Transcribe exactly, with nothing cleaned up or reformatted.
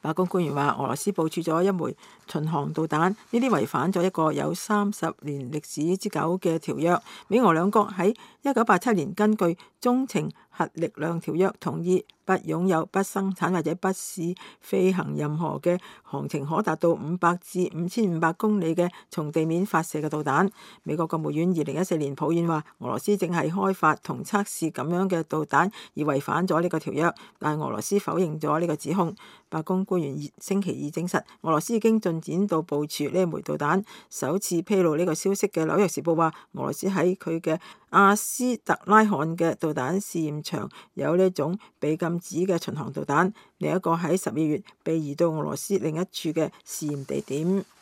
白宮官員話，俄羅斯部署咗一枚巡航導彈，呢啲違反咗一個有三十年歷史之久嘅條約。美俄兩國喺一九八七年根據中程核力量條約同意不擁有、不生產或者不試飛行任何嘅航程可達到五百至五千五百公里嘅從地面發射嘅導彈。美國國務院二零一四年抱怨話，俄羅斯正係開發同測試咁樣嘅導彈而違反咗呢個條約，但係俄羅斯否認咗呢個指控。白宮官員星期二證實，俄羅斯已經進展到部署呢一枚導彈。首次披露呢個消息嘅《紐約時報》話，俄羅斯喺佢嘅阿斯特拉罕嘅導彈試驗場有呢一種被禁止嘅巡航導彈，另一個喺十二月被移到俄羅斯另一處嘅試驗地點。